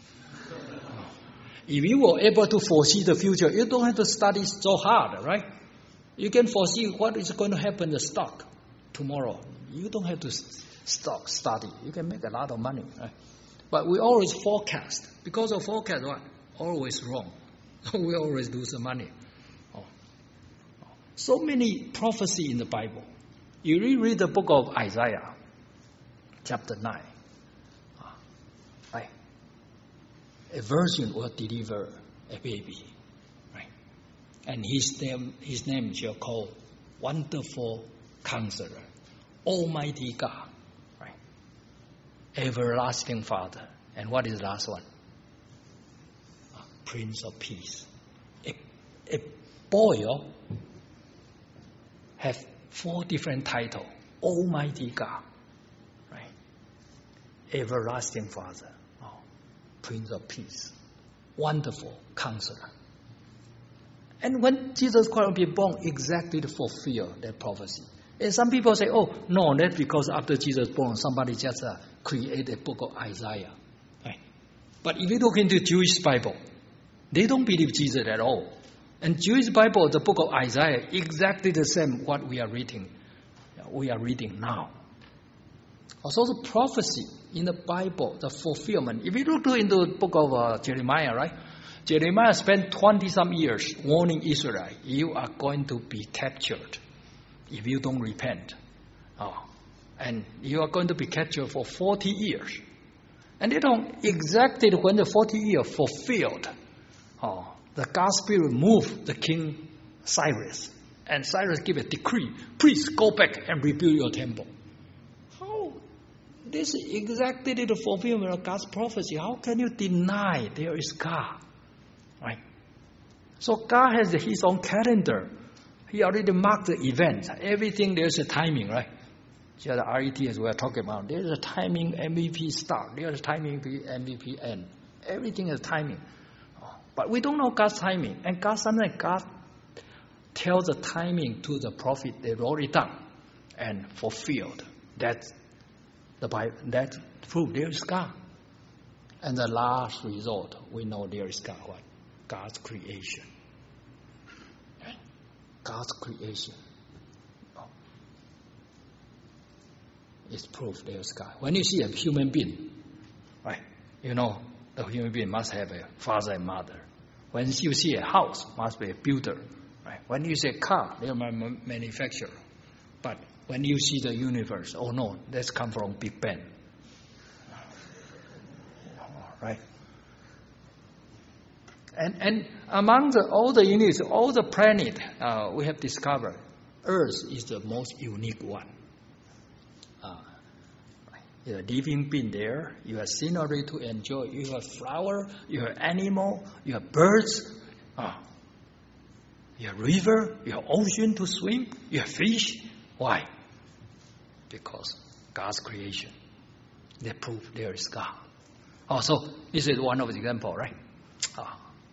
If you were able to foresee the future, you don't have to study so hard, right? You can foresee what is going to happen in the stock tomorrow. You don't have to stock study. You can make a lot of money, right? But we always forecast. Because of forecast, what? Always wrong. We always lose the money. Oh. So many prophecy in the Bible. You reread the book of Isaiah, chapter nine. Right? A virgin will deliver a baby. Right? And his name, his name shall call Wonderful Counselor, Almighty God, right? Everlasting Father. And what is the last one? Prince of Peace. A, a boy have four different titles. Almighty God, right? Everlasting Father, oh, Prince of Peace, Wonderful Counselor. And when Jesus Christ will be born, exactly to fulfill that prophecy. And some people say, oh, no, that's because after Jesus born, somebody just uh, created a book of Isaiah. Right? But if you look into Jewish Bible, they don't believe Jesus at all. And Jewish Bible, the book of Isaiah, exactly the same what we are reading. We are reading now. Also the prophecy in the Bible, the fulfillment. If you look into the book of uh, Jeremiah, right? Jeremiah spent twenty some years warning Israel, you are going to be captured if you don't repent. Oh. And you are going to be captured for forty years. And they don't exactly when the forty years fulfilled, oh, the God's Spirit moved the king Cyrus. And Cyrus gave a decree, please go back and rebuild your temple. How? This is exactly the fulfillment of God's prophecy. How can you deny there is God? Right? So God has his own calendar. He already marked the events. Everything there's a timing, right? So the R E T as we are talking about, there's a timing M V P start, there's a timing M V P end. Everything is timing. But we don't know God's timing. And God sometimes God tells the timing to the prophet, they wrote it down and fulfilled. That's the Bible, that proof there is God. And the last result, we know there is God. What? God's creation. God's creation. It's proof there is God. When you see a human being, right, you know the human being must have a father and mother. When you see a house, must be a builder. Right? When you see a car, they are manufacturer. But when you see the universe, oh no, that's come from Big Bang. Right? And and among the, all the universe, all the planets uh, we have discovered, Earth is the most unique one. Uh, you have living being there, you have scenery to enjoy, you have flower, you have animal, you have birds, uh, you have river, you have ocean to swim, you have fish. Why? Because God's creation. They prove there is God. Oh, so this is one of the examples, right? Uh,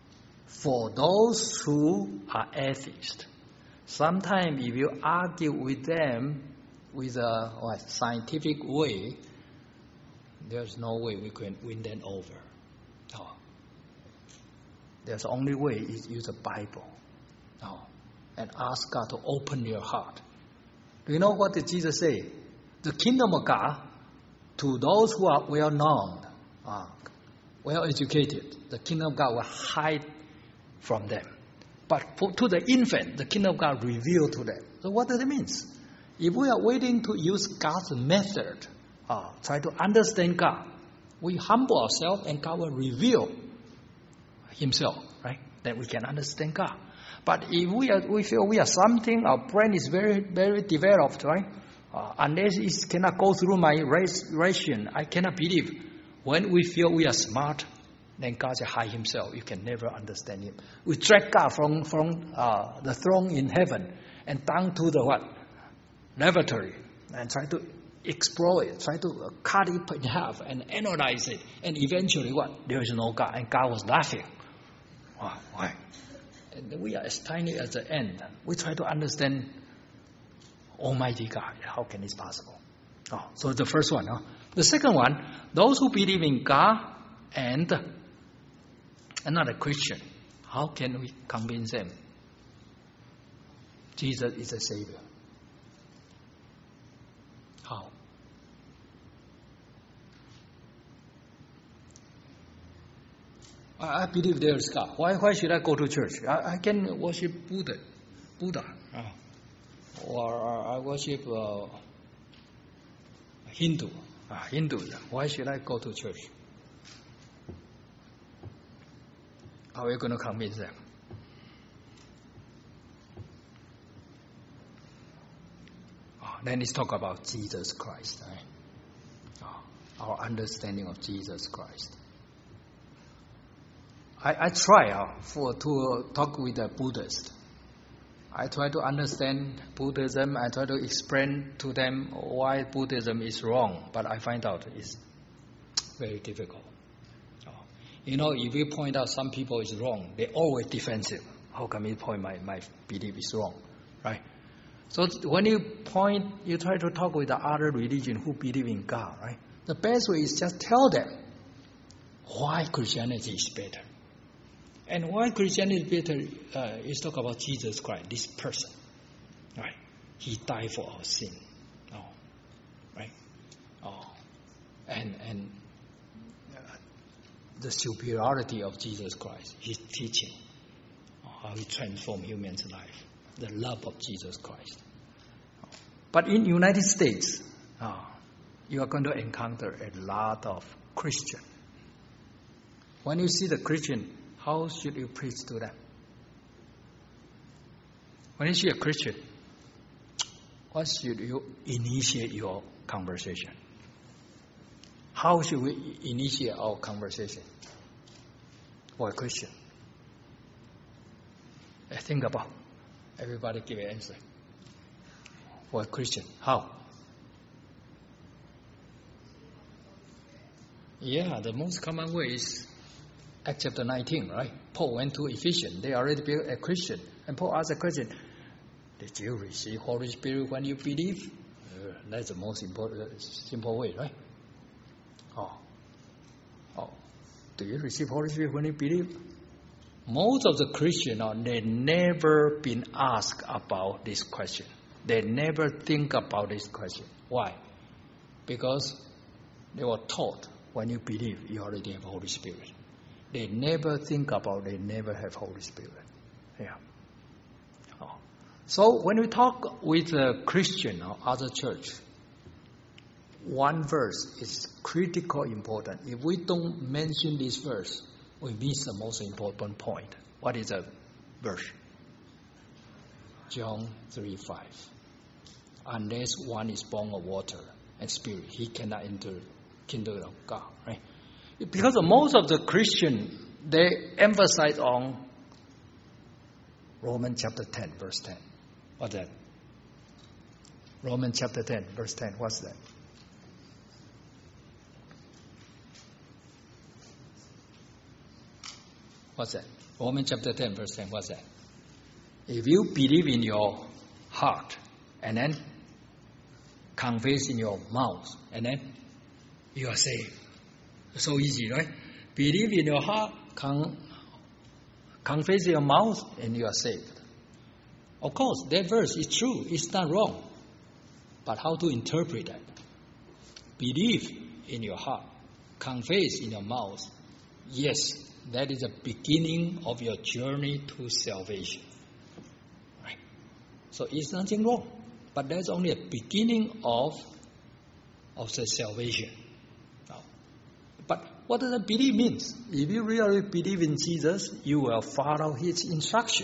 for those who are atheists, sometimes if you argue with them with a what, scientific way, there's no way we can win them over. No. There's only way is use the Bible. No. And ask God to open your heart. Do you know what did Jesus say? The kingdom of God, to those who are well known, uh, well educated, the kingdom of God will hide from them. But for, to the infant, the kingdom of God revealed to them. So what does it mean? If we are waiting to use God's method, uh, try to understand God, we humble ourselves and God will reveal Himself, right? Then we can understand God. But if we are, we feel we are something, our brain is very, very developed, right? Uh, unless it cannot go through my ration, I cannot believe. When we feel we are smart, then God will hide Himself. You can never understand Him. We drag God from, from uh, the throne in heaven and down to the what? Lavatory, and try to explore it, try to cut it in half and analyze it. And eventually what? There is no God. And God was laughing. Wow, why? And we are as tiny as the ant. We try to understand Almighty God. How can this possible? Oh, so the first one. Huh? The second one, those who believe in God and another Christian, how can we convince them? Jesus is a Savior. How? I, I believe there is God. Why, why should I go to church? I, I can worship Buddha, Buddha, uh, or, or I worship uh, Hindu, uh, Hinduism. Why should I go to church? How are you going to convince them? Oh, then let's talk about Jesus Christ. Right? Oh, our understanding of Jesus Christ. I, I try uh, for to talk with a Buddhist. I try to understand Buddhism. I try to explain to them why Buddhism is wrong. But I find out it's very difficult. You know, if you point out some people is wrong, they're always defensive. How can you point my, my belief is wrong, right? So when you point, you try to talk with the other religion who believe in God, right? The best way is just tell them why Christianity is better. And why Christianity is better uh, is talk about Jesus Christ, this person, right? He died for our sin, oh, right? Oh, and and. The superiority of Jesus Christ, His teaching, how He transformed humans' life, the love of Jesus Christ. But in United States, uh, you are going to encounter a lot of Christian. When you see the Christian, how should you preach to them? When you see a Christian, what should you initiate your conversation? How should we initiate our conversation for a Christian? Think about. Everybody give an answer. For a Christian, how? Yeah, the most common way is Acts chapter nineteen, right? Paul went to Ephesians. They already be a Christian. And Paul asked a question, did you receive Holy Spirit when you believe? Uh, that's the most important, simple way, right? Oh, oh, do you receive Holy Spirit when you believe? Most of the Christians, uh, they never been asked about this question. They never think about this question. Why? Because they were taught when you believe, you already have Holy Spirit. They never think about they never have Holy Spirit. Yeah. Oh. So when we talk with a Christian or other church, one verse is critical important. If we don't mention this verse, we miss the most important point. What is the verse? John three five. Unless one is born of water and spirit, he cannot enter the kingdom of God. Right? Because most of the Christian, they emphasize on Romans chapter ten, verse ten. What's that? Romans chapter ten, verse ten. What's that? What's that? Romans chapter ten, verse ten, what's that? If you believe in your heart and then confess in your mouth and then you are saved. So easy, right? Believe in your heart, con- confess in your mouth, and you are saved. Of course, that verse is true. It's not wrong. But how to interpret that? Believe in your heart, confess in your mouth. Yes, that is the beginning of your journey to salvation. Right? So it's nothing wrong. But that's only a beginning of, of the salvation. Now, but what does that believe means? If you really believe in Jesus, you will follow His instruction.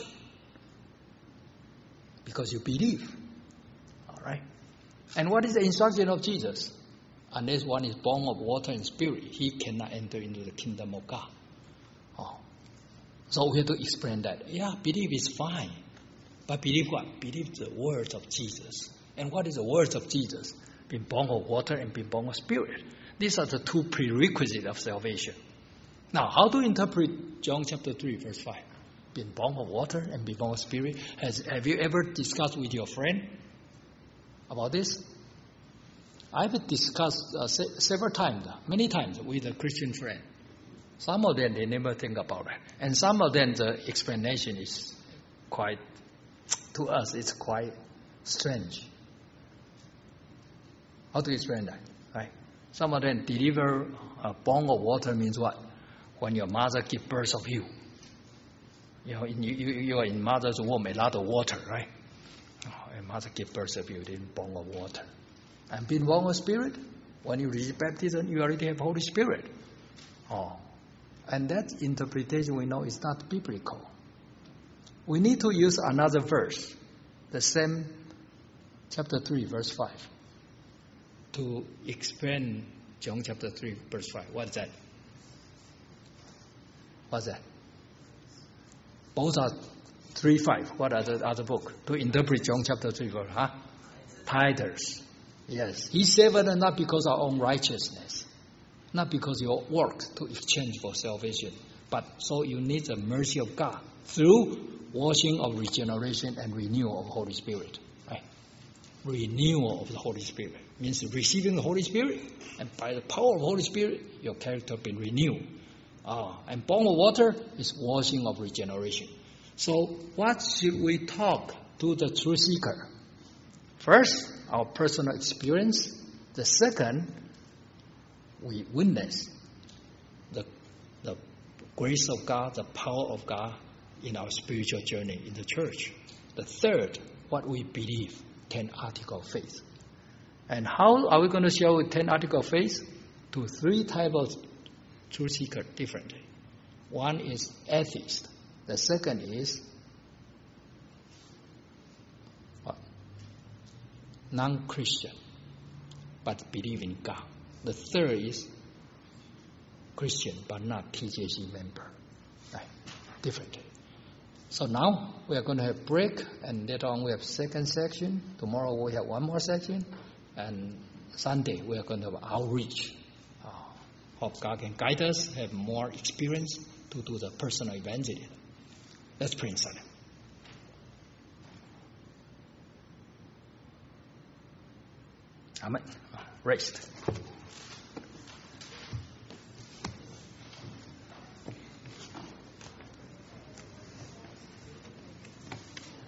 Because you believe. All right? And what is the instruction of Jesus? Unless one is born of water and spirit, he cannot enter into the kingdom of God. Oh. So we have to explain that. Yeah, believe is fine. But believe what? Believe the words of Jesus. And what is the words of Jesus? Being born of water and being born of spirit. These are the two prerequisites of salvation. Now, how to interpret John chapter three, verse five? Being born of water and being born of spirit. Has, have you ever discussed with your friend about this? I've discussed uh, se- several times, many times with a Christian friend. Some of them, they never think about it. And some of them, the explanation is quite, to us, it's quite strange. How to explain that? Right? Some of them deliver uh, born of water means what? When your mother gives birth of you. You know, in, you, you are in mother's womb, a lot of water, right? Oh, a mother gives birth of you, then born of water. And being born of spirit, when you receive baptism, you already have Holy Spirit. Oh. And that interpretation we know is not biblical. We need to use another verse, the same chapter three, verse five, to explain John chapter three, verse five. What is that? What's that? Both are three five. What are the other book? To interpret John chapter three, verse, huh? Titus. Yes. He saved us not because of our own righteousness, not because of your work to exchange for salvation, but so you need the mercy of God through washing of regeneration and renewal of the Holy Spirit. Right? Renewal of the Holy Spirit means receiving the Holy Spirit, and by the power of the Holy Spirit, your character has been renewed. Ah, and born of water is washing of regeneration. So what should we talk to the truth seeker? First, our personal experience. The second, we witness the, the grace of God, the power of God in our spiritual journey in the church. The third, what we believe, ten articles of faith. And how are we going to show ten articles of faith? To three types of truth seeker differently. One is atheist. The second is what? Non-Christian, but believe in God. The third is Christian, but not T J C member. Right? Differently. So now we are going to have break, and later on we have second section. Tomorrow we have one more section, and Sunday we are going to have outreach. Uh, hope God can guide us, have more experience to do the personal evangelism. Let's pray in silence. Amen. Rest.